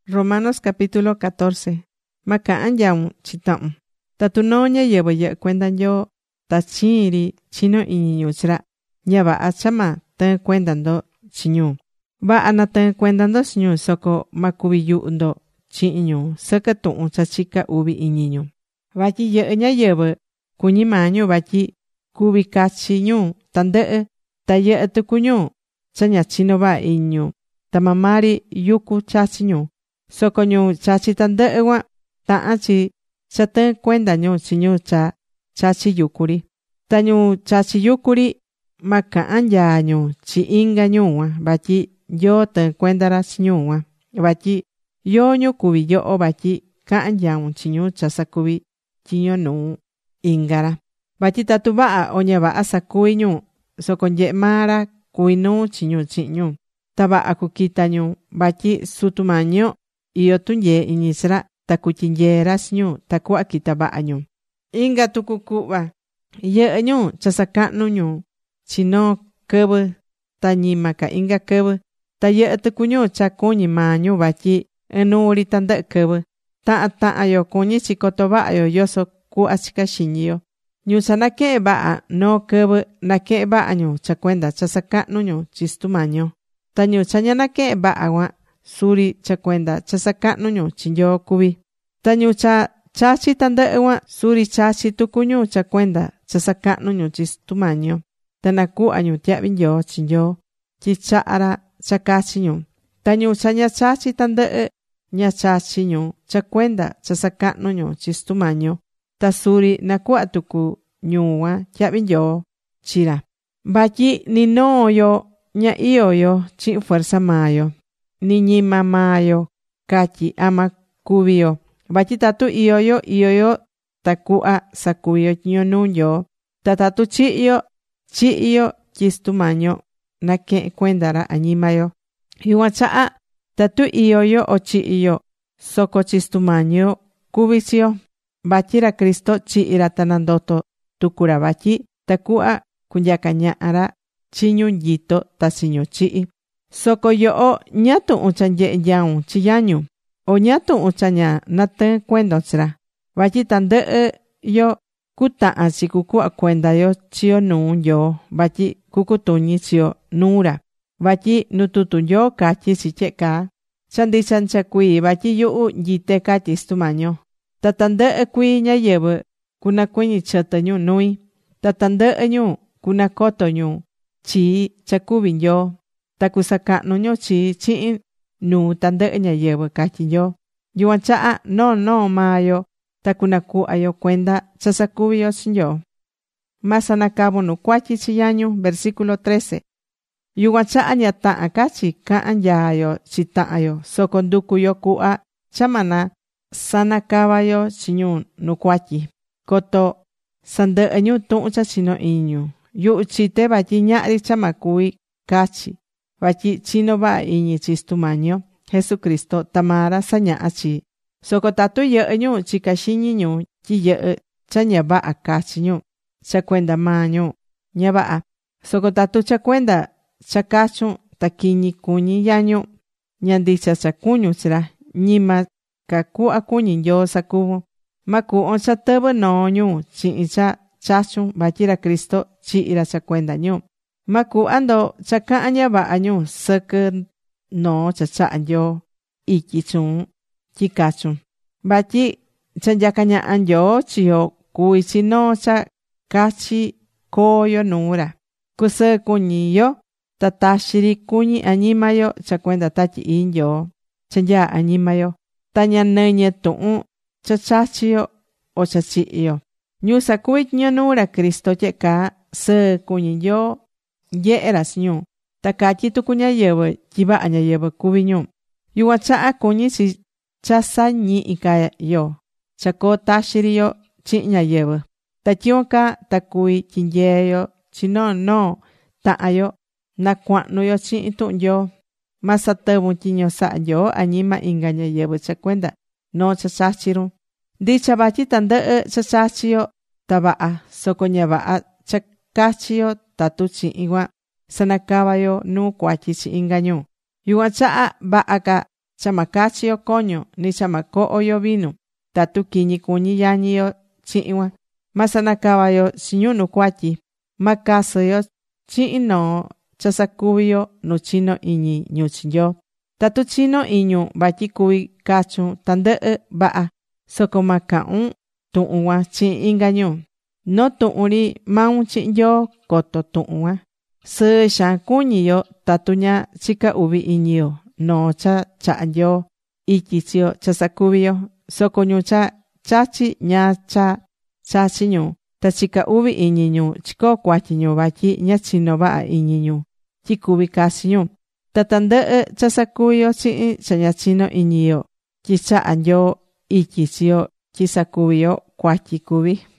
Romanos capítulo 14. Ma ca'an nyaun chi ta'un. Tatu noo ñáyɨvɨ yɨhɨ cuenda Nyoo, ta chiin ri chino iñi ñu chi ra, ña vaha cha ma tɨɨn cuenda ndo chi ñu. Vaha na tɨɨn cuenda ndo chi ñu, soco ma cuvi yuhu ndo chihin ñu sɨquɨ tuhun cha chica uvi iñi ñu. Vatyi yɨhɨ ñáyɨvɨ cuñí maa ñu vatyi cuvi cachi ñu tandɨhɨ. Ta yɨhɨ tucu ñu cha ña chino vaha iñi ñu, ta maa maa ri yucu chachi ñu. Soco ñu chachi tandɨhɨ cuan, tahán chi cha tɨɨn cuenda ñu chi ñu cha chachi yucu ri. Ta ñu chachi yucu ri, ma cahan nyaa ñu chi inga ñu cuan, vatyi Nyoo tɨɨn cuenda ra chi ñu cuan. Vatyi yoo ñu cuví yoho vatyi cahan nyaun chi ñu cha sacuví tyiño nuu inga ra. Vatyi tatu vaha o ña vaha sacuví ñu, soco nyehe maa ra cuví nuu chi ñu chihin ñu. Ta vaha cuquita ñu vatyi Sutu Mañi yo iyó tunyee iñi chi ra, ta cutyinyee ra chi ñu tacuhva quita vaha ñu. Inga tucu cuhva, yɨhɨ ñu cha sacahnu ñu chi noo quɨvɨ ta ñima ca inga quɨvɨ. Ta yɨhɨ tucu ñu cha cuñí maa ñu vatyi ɨnuu ri tandɨhɨ quɨvɨ. Tahan tahan yo cuñí chi coto vaha yo yoso cuhva chica xiñi yo. Ñu cha naquehen vaha noo quɨvɨ, naquehen vaha ñu cha cuenda cha sacahnu ñu chi Sutu Mañi yo. Ta ñu cha ña naquehen vaha cuan, suri cha cuenda cha sacahnu ñu chi Nyoo cuví. Ta ñu cha chachi tandɨhɨ cuan, suri chachi tucu ñu cha cuenda cha sacahnu ñu chi Sutu Mañi yo. Ta nacuhva ñu tyahvi nyoo chi Nyoo tyi chaha ra cha cachi ñu. Ta ñu cha ña chachi tandɨhɨ, ña chachi ñu cha cuenda cha sacahnu ñu chi Sutu Mañi yo. Ta suri nacuhva tucu ñu cuan tyahvi nyoo chi ra. Vatyi ni noo yo ña iyó yo chihin fuerza maa yo, ni ñima maa yo catyi ama cuvi yo. Vatyi tatu iyó yo tacuhva sacuvi yo tyiño nuu Nyoo. Ta tatu chihi yo tyi Sutu Mañi yo naquehen cuenda ra añima yo. Yucuan chaha tatu iyó yo o chihi yo, soco chi Sutu Mañi yo cuví chi yo. Vatyi ra Cristo chihi ra ta nandoto tucu ra vatyi tacuhva cunyaca ñaha ra chi ñu nyito ta chi ñu chihi. Soco yoho ñáá tuhun cha nyehe nyaun chi yañu, o ñáá tuhun cha ña natɨɨn cuendon chi ra. Vatyi tandɨhɨ yo cutahan chi cucuhva cuenda yo chi yo nuu Nyoo, vatyi cucutuñi chi yo nuu ra. Vatyi nu tutu Nyoo catyí chi tyehe caa: cha ndicha cha cuii vatyi yuhu nyite, catyi Sutu Mañi yo. Ta tandɨhɨ cuii ñáyɨvɨ cunacuɨñɨ chɨtɨ ñu nui. Ta tandɨhɨ ñu cunacoto ñu chii cha cuví Nyoo. Ta cusacahnu ñu chii chihin nuu tandɨhɨ ñáyɨvɨ, catyi Nyoo. Yucuan chaha noo maa yo ta cunacuhva yo cuenda cha sacuví yo chi Nyoo. Ma sanacavun nu cuatyi chi yañu. Versículo 13. Yucuan chaha ña tahan ca chi cahan nyaa yo chi tahan yo, soco nducu yo cuhva cha ma na sanacava yo chi ñu nu cuatyi, coto sandɨhɨ ñu tuhun cha chino iñi ñu. Yuhu chite vatyi ñahri cha ma cuvi cachi, vatyi chino vaha iñi chi Sutu Mañi yo Jesucristo, ta maa ra sañaha chi. Soco tatu yɨhɨ ñu chica xiñi ñu tyi yɨhɨ cha ña vaha cachi ñu cha cuenda maa ñu ña vaha. Soco tatu cha cuenda cha cachun ta quiñi cuñí yañu, ña ndicha cha cuñun chi ra, ñima ca cuhva cuñí Nyoo sacuvun. Ma cuhvon cha tɨvɨ noo ñu chihin cha chachun, vatyi ra Cristo chihi ra cha cuenda ñu. Ma cuhva ndo cha cahan ña vaha ñu sɨquɨ noo cha chaha Nyoo ityi chuun tyi cachun. Vatyi cha nyaca ñaha Nyoo chi yo cuví chi noo cha cachi coo yo nuu ra. Cusɨɨ cuñi yo ta taxi ri cuñi añima yo cha cuenda Tatyi Ii Nyoo cha nyaa añima yo. Ta ña nɨñɨ tuhun cha chachi yo o cha chihi yo. Ñu sacuví tyiño nuu ra Cristo tyehe caa, sɨɨ cuñi Nyoo nyehe ra chi ñu. Ta catyi tucu ñáyɨvɨ tyi vaha ñáyɨvɨ cuví ñu. Yucuan chaha cuñí chi cha sañihi ca yo cha coo taxi ri yo chihin ñáyɨvɨ. Ta tyicuan caa ta cuvi tyinyee yo chi noo tahan yo nacuahnu yo chihin tuhun Nyoo. Ma satɨvun tyiño saha Nyoo añima inga ñáyɨvɨ cha cuenda noo cha chachi run. Ndicha vatyi tandɨhɨ cha chachi yo ta vaha, soco ña vaha cha cachi yo tatu chihin cuan sanacava yo nuu cuatyi chi inga ñu. Yucuan chaha vaha ca cha ma cachi yo coño, ni cha ma coho yo vinu. Tatu quiñi cuñi yañi yo chihin cuan. Ma sanacava yo chi ñuhnu cuatyi. Ma casɨ yo chihin noo cha sacuvi yo nu chino iñi ñu chi Nyoo. Tatu chino iñu vatyi cuvi cachun tandɨhɨ vaha, soco ma cahun tuhun cuan chihin inga ñu. No tuhun ri maun chihin Nyoo coto tuhun cuan. Sɨɨ xaan cuñi yo tatu ña chica uvi iñi yo noo cha chaha Nyoo ityi chi yo cha sacuvi yo. Soco ñu cha chachi ña cha chachi ñu, ta chica uvi iñi ñu chicoo cuatyi ñu vatyi ña chino vaha iñi ñu tyi cuvi cachi ñu. Ta tandɨhɨ cha sacuvi yo chihin cha ña chino iñi yo, tyi chaha Nyoo ityi chi yo tyi sacuvi yo cuatyi cuvi.